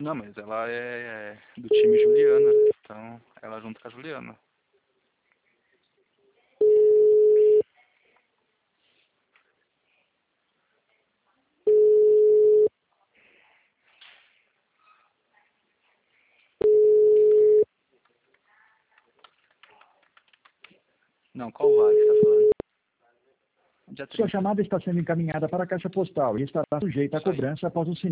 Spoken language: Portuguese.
Não, mas ela é do time Juliana, então ela junto com a Juliana. Não, qual vale que você tá falando? Dia Sua 30. chamada está sendo encaminhada para a caixa postal e estará sujeita a Isso aí. cobrança após o sinal.